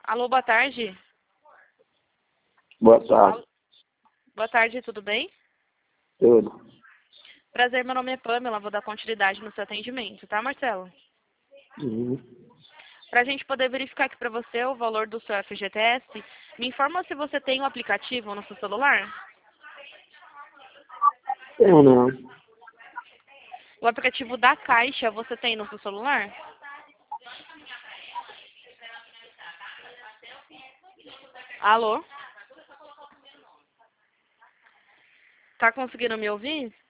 Alô, boa tarde. Boa tarde. Boa tarde, tudo bem? Tudo. Prazer, meu nome é Pamela, vou dar continuidade no seu atendimento, tá, Marcelo? Uhum. Pra gente poder verificar aqui pra você o valor do seu FGTS, me informa se você tem um aplicativo no seu celular. Eu não. O aplicativo da Caixa você tem no seu celular? Alô? Tá conseguindo me ouvir?